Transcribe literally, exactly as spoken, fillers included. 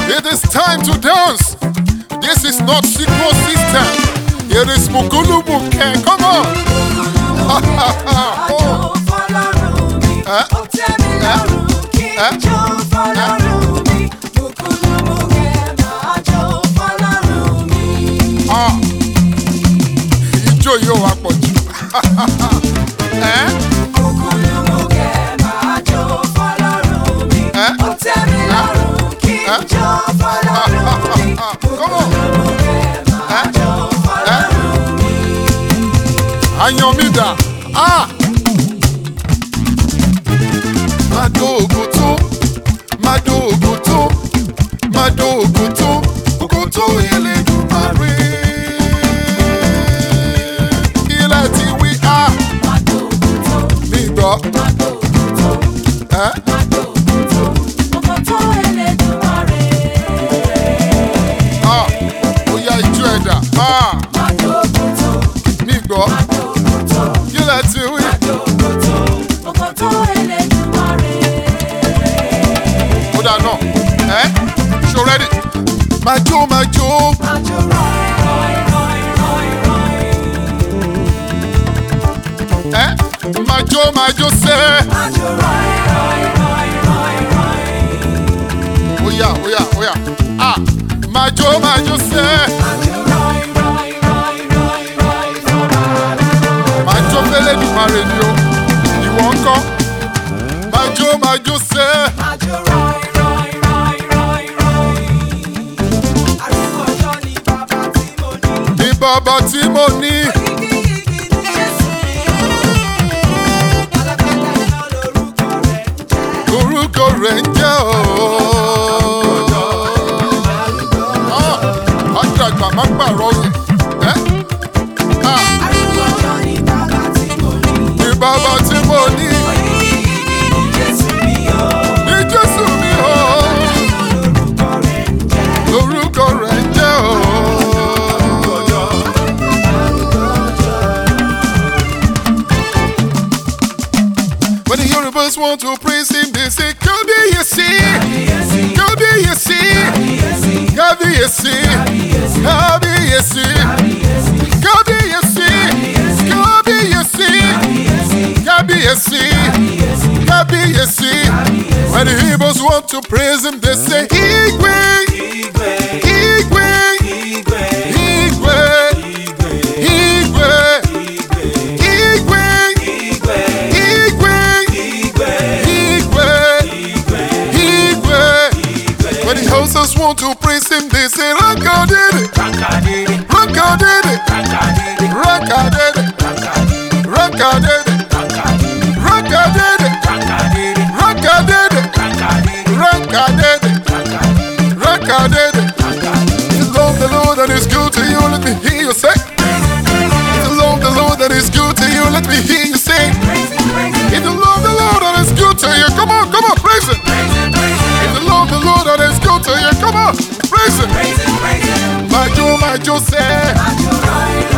It is time to dance. This is not Sigmo system. It is Mukulu Muke. Come on. Oh. Eh? Eh? Ah. Ijo yo wa pọ̀jù. Eh? Ayọ̀mídà, ah! Madogoto, Madogoto, Madogoto, Ogoto Elédùmarè. Ilẹ̀ tí wí á. Madogoto, mi gbọ́. Madogoto, eh? Madogoto, Ogoto Elédùmarè. Ah! Oya ijó ẹ̀dá, ah! Madogoto, mi gbọ́. Ilẹ̀ tí wí. Madogoto, Ogoto Elédùmarè. Ó dà náà, ẹ́ ṣo ready? Majo majo. Majo roi roi roi roi roi. Ẹ́ majo majo sẹ́. Majo roi roi roi roi roi. Oya oya oya, ah majo majo sẹ́. Majo roi roi roi roi roi fọ́nà. Majo f'Elédùmarè ni o, ìwọ ńkọ́? Majo majo sẹ́. Majo roi roi roi roi roi. Arúgbó ọjọ́ ni bàbá tí mo ní. Ni bàbá tí mo ní. Yígíyígí ni Jésù mi o. Alágbádá iná lorúkọ rẹ̀ ń jẹ́. Orúkọ rẹ̀ ń jẹ́ o. Ọjọ́ àgbà má pààrọ̀ rẹ̀. Arúgbó ọjọ́ ni bàbá tí mo ní. Ni bàbá tí mo ní. Orúkọ rẹ̀ ń jẹ́ o. When the Yorubas want to praise him, they say, Kábíyèsí, Kábíyèsí, Kábíyèsí, Kábíyèsí, Kábíyèsí, Kábíyèsí, Kábíyèsí, Kábíyèsí. When the Igbos want to praise him, they say, Igwe, Igwe, Igwe, Igwe, Igwe, Igwe, Igwe, Igwe, Igwe. When the houses want to praise him, they say, Rakadede, Rakadede, Rakadede, Rakadede, Rakadede, Rakadede, Rakadede, Rakadede, Rakadede. If you love the Lord that is good to you, let me hear you say. If you love the Lord that is good to you, let me hear you say. If you love the Lord that is good to you, come on, come on, praise it. If you love the Lord that is good to you, come on, praise it. Majo, Majo, say.